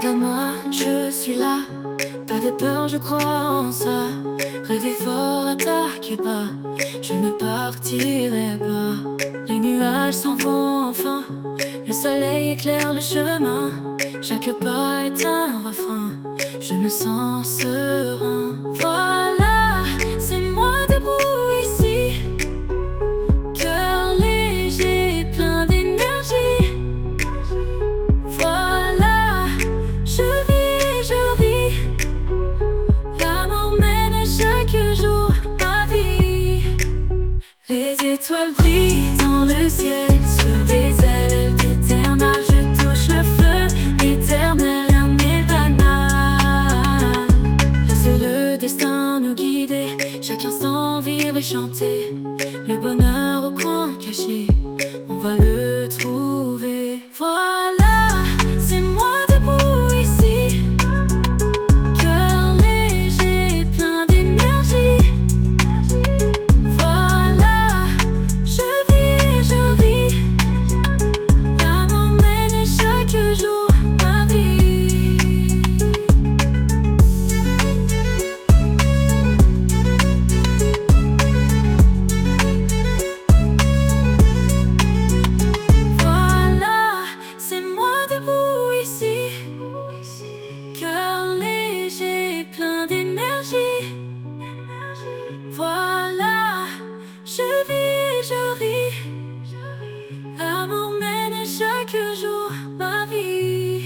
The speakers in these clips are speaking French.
Regarde-moi, je suis là. Pas de peur, je crois en ça. Rêver fort, attaquez pas. Je ne partirai pas. Les nuages s'en vont enfin. Le soleil éclaire le chemin. Chaque pas est un refrain. Je me sens serein. Voilà, c'est moi debout ici. Cœur léger, plein d'énergie. Voilà, je vis. L'amour mène chaque jour ma vie. Les étoiles brillent dans le ciel sur des ailes d'éternel. Je touche le feu éternel, rien n'est banal. Laissez le destin nous guider, chaque instant vivre et chanter. Le bonheur au coin caché, on va le trouver. Voilà, c'est moi debout ici. Cœur léger, plein d'énergie. Voilà, je vis. L'amour mène chaque jour ma vie. Voilà, c'est moi debout ici. Cœur léger, plein d'énergie. Voilà, je ris. L'amour mène chaque jour ma vie.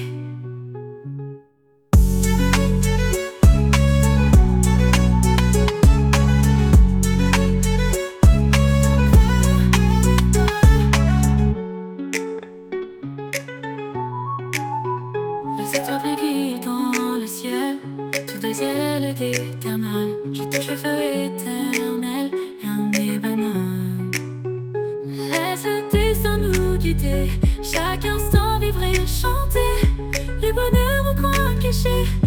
Les étoiles brillent dans le ciel, sous des ailes d'éternel. Je touche le feu éternel, rien n'est banal. Laisse le destin nous guider, chaque instant vivre et chanter. Le bonheur au coin caché,